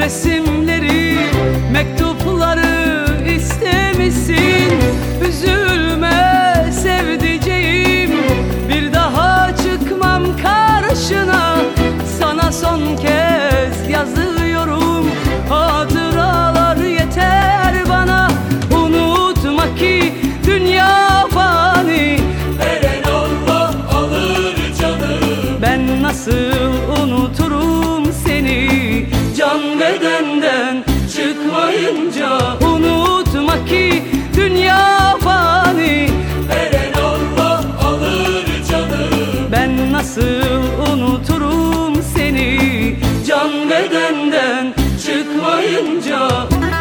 resimleri, mektupları istemişsin. Üzülme sevdiceğim, bir daha çıkmam karşına. Sana son kez yazıyorum, hatıralar yeter bana. Unutma ki dünya fani, veren Allah alır canı. ben nasıl unuturum seni can bedenden çıkmayınca. Unutma ki dünya fani, Veren Allah alır canı. ben nasıl unuturum seni can bedenden çıkmayınca.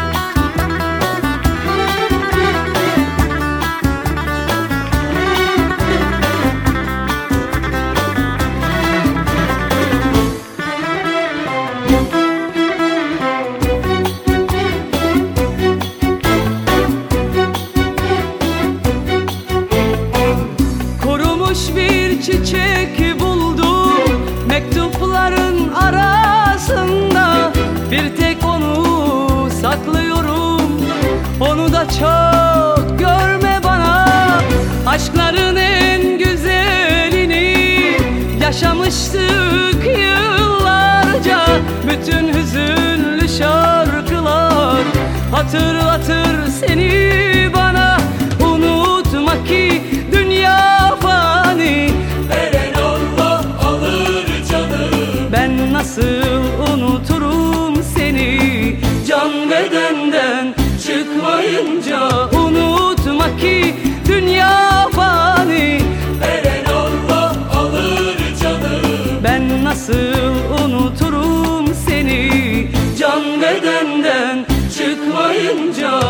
Kurumuş bir çiçek buldum mektupların arasında. Bir tek onu saklıyorum, onu da çok görme bana. Aşkların en güzelini yaşamıştık yıllarca. Bütün hüzünlü şarkılar hatırlatır seni bana. Unutma ki dünya fani, Veren Allah alır canı. ben nasıl unuturum seni can bedenden çıkmayınca. Unutma ki dünya fani, Veren Allah alır canı. ben nasıl unuturum seni can bedenden çıkmayınca.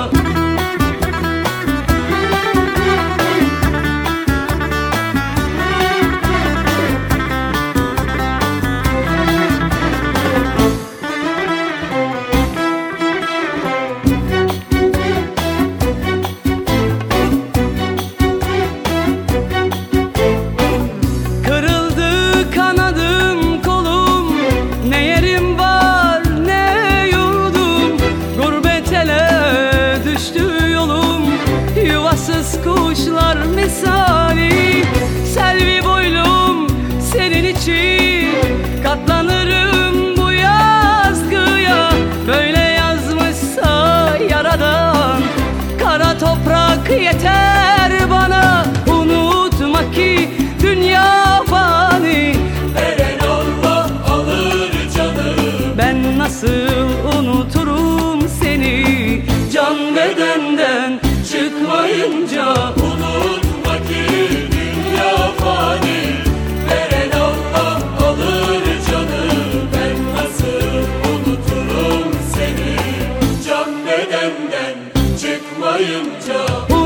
Kırıldı kanadım kolum, ne yerim var ne yurdum. Gurbet ele düştü yolum, yuvasız kuşlar misali. Selvi boylum senin için, katlanırım bu yazgıya. Böyle yazmışsa yaradan, kara toprak yeter bana. Unutma ki dünya fani, Veren Allah alır canı. ben nasıl unuturum seni can bedenden çıkmayınca. Unutma ki dünya fani, veren Allah alır canı. Ben nasıl unuturum seni can bedenden çıkmayınca.